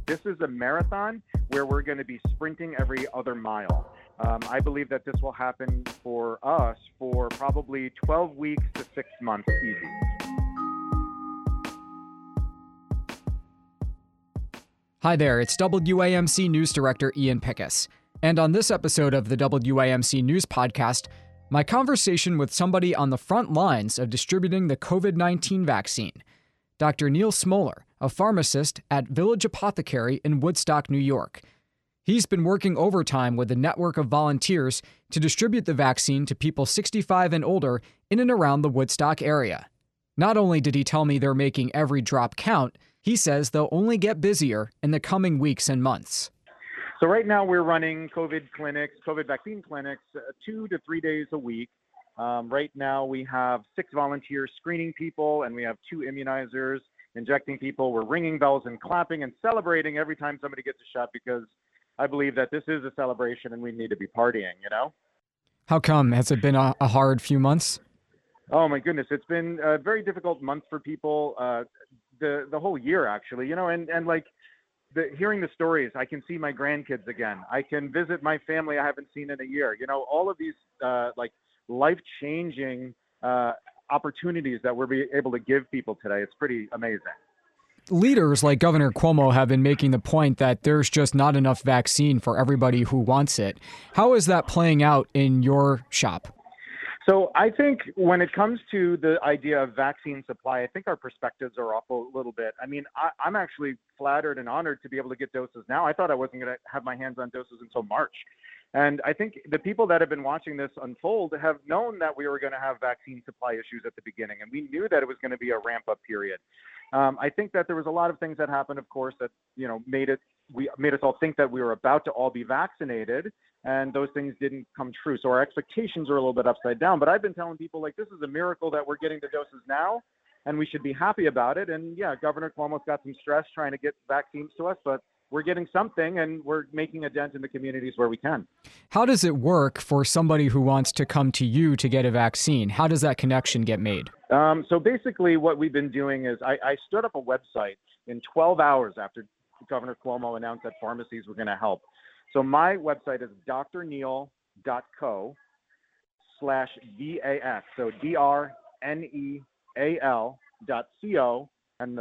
This is a marathon where we're going to be sprinting every other mile. I believe that this will happen for us for probably 12 weeks to 6 months easy. Hi there, it's WAMC News Director Ian Pickus. And on this episode of the WAMC News Podcast, my conversation with somebody on the front lines of distributing the COVID-19 vaccine, Dr. Neil Smoller, a pharmacist at Village Apothecary in Woodstock, New York. He's been working overtime with a network of volunteers to distribute the vaccine to people 65 and older in and around the Woodstock area. Not only did he tell me they're making every drop count, he says they'll only get busier in the coming weeks and months. So right now we're running COVID vaccine clinics, 2 to 3 days a week. Right now we have 6 volunteers screening people, and we have 2 immunizers injecting people. We're ringing bells and clapping and celebrating every time somebody gets a shot, because I believe that this is a celebration and we need to be partying, you know? How come? Has it been a hard few months? Oh my goodness, it's been a very difficult month for people, the whole year actually, you know, and like hearing the stories, I can see my grandkids again. I can visit my family I haven't seen in a year. You know, all of these like life-changing opportunities that we're able to give people today. It's pretty amazing. Leaders like Governor Cuomo have been making the point that there's just not enough vaccine for everybody who wants it. How is that playing out in your shop? So I think when it comes to the idea of vaccine supply, I think our perspectives are off a little bit. I mean, I'm actually flattered and honored to be able to get doses now. I thought I wasn't going to have my hands on doses until March. And I think the people that have been watching this unfold have known that we were going to have vaccine supply issues at the beginning, and we knew that it was going to be a ramp-up period. I think that there was a lot of things that happened, of course, that made us all think that we were about to all be vaccinated, and those things didn't come true. So our expectations are a little bit upside down. But I've been telling people, like, this is a miracle that we're getting the doses now, and we should be happy about it. And yeah, Governor Cuomo's got some stress trying to get vaccines to us, but we're getting something, and we're making a dent in the communities where we can. How does it work for somebody who wants to come to you to get a vaccine? How does that connection get made? So basically what we've been doing is I stood up a website in 12 hours after Governor Cuomo announced that pharmacies were going to help. So my website is drneal.co/VAX. So DRNEAL.co and the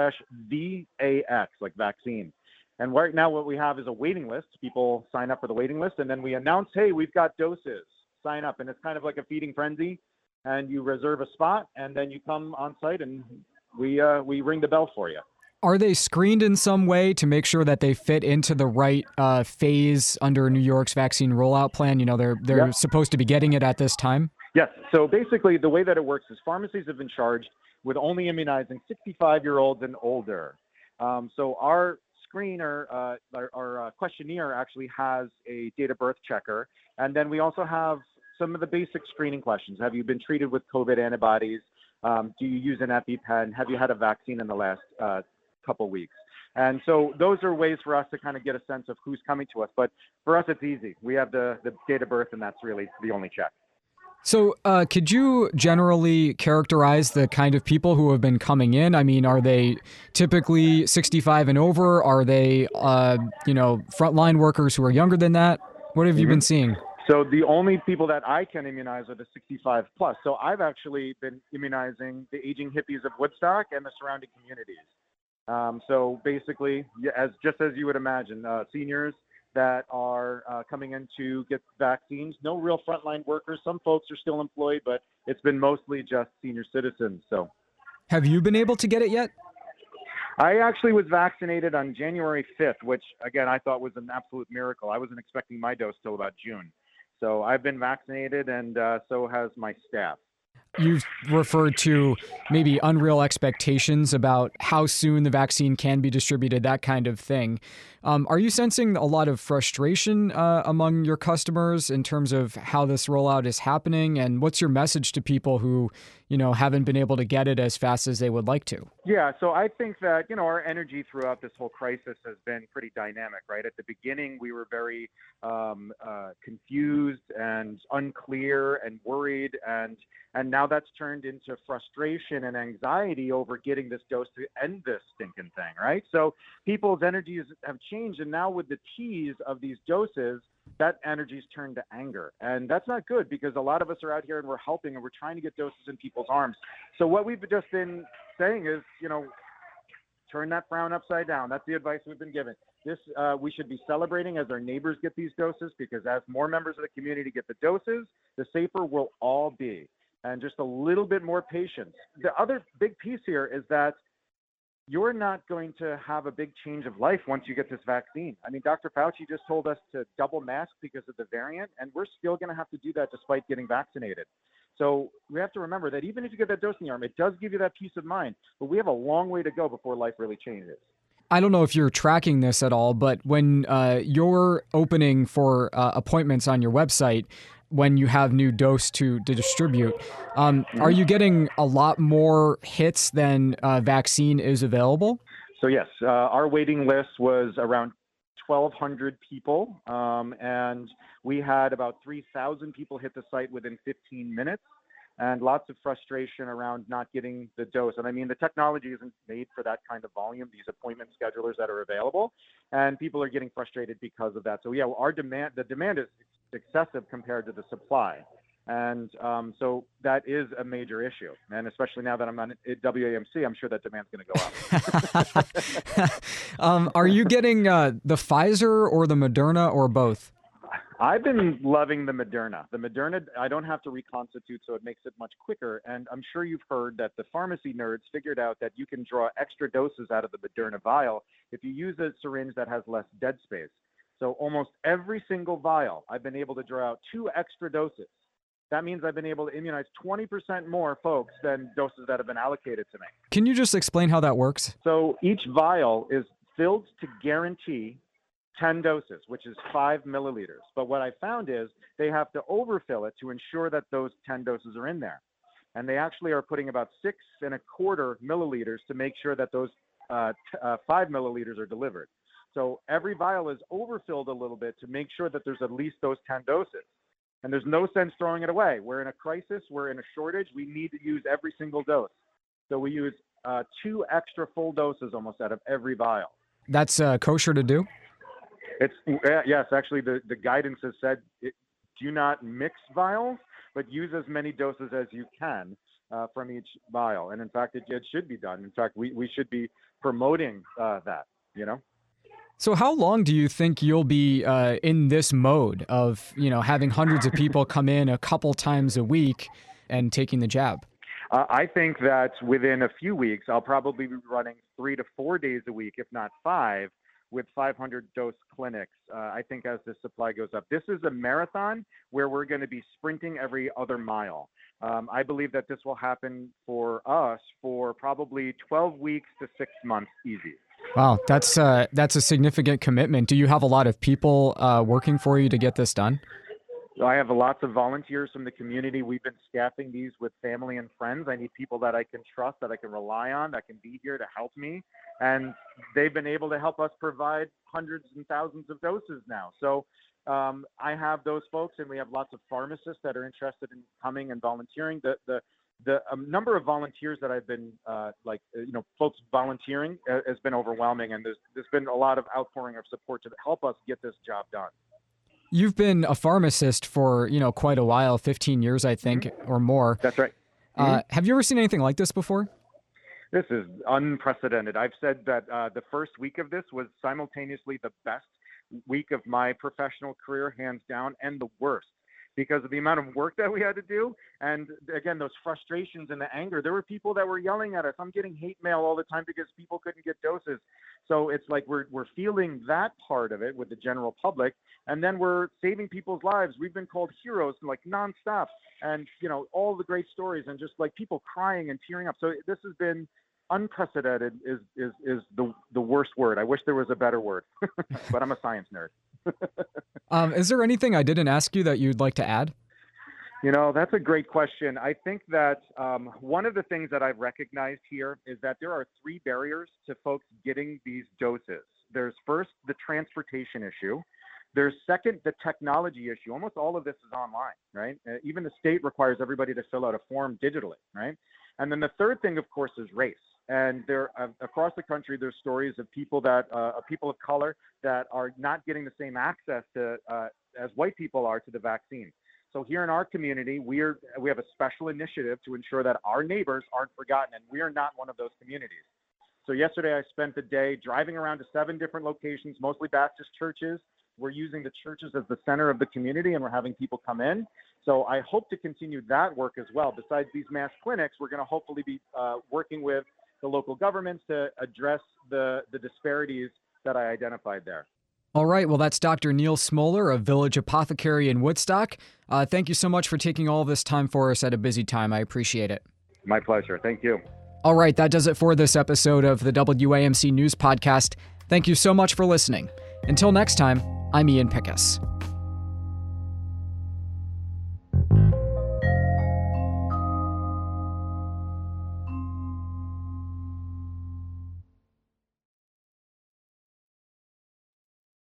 /VAX, like vaccine. And right now what we have is a waiting list. People sign up for the waiting list, and then we announce, hey, we've got doses. Sign up. And it's kind of like a feeding frenzy. And you reserve a spot, and then you come on site, and we ring the bell for you. Are they screened in some way to make sure that they fit into the right phase under New York's vaccine rollout plan? You know, they're supposed to be getting it at this time? Yes. So basically the way that it works is pharmacies have been charged with only immunizing 65-year-olds and older. So our screener, our questionnaire actually has a date of birth checker. And then we also have some of the basic screening questions. Have you been treated with COVID antibodies? Do you use an EpiPen? Have you had a vaccine in the last couple weeks? And so those are ways for us to kind of get a sense of who's coming to us. But for us, it's easy. We have the date of birth, and that's really the only check. So could you generally characterize the kind of people who have been coming in? I mean, are they typically 65 and over? Are they, frontline workers who are younger than that? What have you been seeing? So the only people that I can immunize are the 65 plus. So I've actually been immunizing the aging hippies of Woodstock and the surrounding communities. So basically, as you would imagine, seniors that are coming in to get vaccines, no real frontline workers. Some folks are still employed, but it's been mostly just senior citizens. So, have you been able to get it yet? I actually was vaccinated on January 5th, which again, I thought was an absolute miracle. I wasn't expecting my dose till about June. So I've been vaccinated, and so has my staff. You've referred to maybe unreal expectations about how soon the vaccine can be distributed, that kind of thing. Are you sensing a lot of frustration among your customers in terms of how this rollout is happening? And what's your message to people who, haven't been able to get it as fast as they would like to? Yeah, so I think that, our energy throughout this whole crisis has been pretty dynamic, right? At the beginning, we were very confused and unclear and worried, and now that's turned into frustration and anxiety over getting this dose to end this stinking thing, right? So people's energies have changed. And now with the T's of these doses, that energy's turned to anger. And that's not good, because a lot of us are out here and we're helping and we're trying to get doses in people's arms. So what we've just been saying is, turn that frown upside down. That's the advice we've been given. We should be celebrating as our neighbors get these doses, because as more members of the community get the doses, the safer we'll all be. And just a little bit more patience. The other big piece here is that you're not going to have a big change of life once you get this vaccine. I mean, Dr. Fauci just told us to double mask because of the variant, and we're still going to have to do that despite getting vaccinated. So we have to remember that even if you get that dose in the arm, it does give you that peace of mind, but we have a long way to go before life really changes. I don't know if you're tracking this at all, but when you're opening for appointments on your website, when you have new dose to distribute, are you getting a lot more hits than vaccine is available? So yes, our waiting list was around 1,200 people, and we had about 3,000 people hit the site within 15 minutes. And lots of frustration around not getting the dose. And I mean, the technology isn't made for that kind of volume, these appointment schedulers that are available, and people are getting frustrated because of that. So yeah, the demand is excessive compared to the supply. And so that is a major issue. And especially now that I'm on WAMC, I'm sure that demand's going to go up. Are you getting the Pfizer or the Moderna or both? I've been loving the Moderna. The Moderna, I don't have to reconstitute, so it makes it much quicker. And I'm sure you've heard that the pharmacy nerds figured out that you can draw extra doses out of the Moderna vial if you use a syringe that has less dead space. So almost every single vial, I've been able to draw out 2 extra doses. That means I've been able to immunize 20% more folks than doses that have been allocated to me. Can you just explain how that works? So each vial is filled to guarantee 10 doses, which is 5 milliliters. But what I found is they have to overfill it to ensure that those 10 doses are in there. And they actually are putting about 6.25 milliliters to make sure that those 5 milliliters are delivered. So every vial is overfilled a little bit to make sure that there's at least those 10 doses. And there's no sense throwing it away. We're in a crisis. We're in a shortage. We need to use every single dose. So we use 2 extra full doses almost out of every vial. That's kosher to do? Yes, actually, the guidance has said do not mix vials, but use as many doses as you can from each vial. And in fact, it should be done. In fact, we should be promoting that, So how long do you think you'll be in this mode of, having hundreds of people come in a couple times a week and taking the jab? I think that within a few weeks, I'll probably be running 3 to 4 days a week, if not 5, with 500 dose clinics, I think, as the supply goes up. This is a marathon where we're going to be sprinting every other mile. I believe that this will happen for us for probably 12 weeks to 6 months easy. Wow, that's a significant commitment. Do you have a lot of people working for you to get this done? I have lots of volunteers from the community. We've been staffing these with family and friends. I need people that I can trust, that I can rely on, that can be here to help me. And they've been able to help us provide hundreds and thousands of doses now. So I have those folks, and we have lots of pharmacists that are interested in coming and volunteering. The number of volunteers that I've been, folks volunteering has been overwhelming. And there's been a lot of outpouring of support to help us get this job done. You've been a pharmacist for, quite a while, 15 years, I think, or more. That's right. Have you ever seen anything like this before? This is unprecedented. I've said that the first week of this was simultaneously the best week of my professional career, hands down, and the worst, because of the amount of work that we had to do. And again, those frustrations and the anger. There were people that were yelling at us. I'm getting hate mail all the time because people couldn't get doses. So it's like we're feeling that part of it with the general public, and then we're saving people's lives. We've been called heroes like nonstop, and all the great stories, and just like people crying and tearing up. So this has been unprecedented. Is the worst word. I wish there was a better word, but I'm a science nerd. Is there anything I didn't ask you that you'd like to add? That's a great question. I think that one of the things that I've recognized here is that there are 3 barriers to folks getting these doses. There's first the transportation issue. There's second the technology issue. Almost all of this is online, right? Even the state requires everybody to fill out a form digitally, right? And then the third thing, of course, is race. And there, across the country, there's stories of people of color that are not getting the same access to as white people are to the vaccine. So here in our community, we have a special initiative to ensure that our neighbors aren't forgotten, and we are not one of those communities. So yesterday, I spent the day driving around to 7 different locations, mostly Baptist churches. We're using the churches as the center of the community, and we're having people come in. So I hope to continue that work as well. Besides these mass clinics, we're going to hopefully be working with the local governments to address the disparities that I identified there. All right. Well, that's Dr. Neil Smoller of Village Apothecary in Woodstock. Thank you so much for taking all this time for us at a busy time. I appreciate it. My pleasure. Thank you. All right. That does it for this episode of the WAMC News Podcast. Thank you so much for listening. Until next time, I'm Ian Pickus.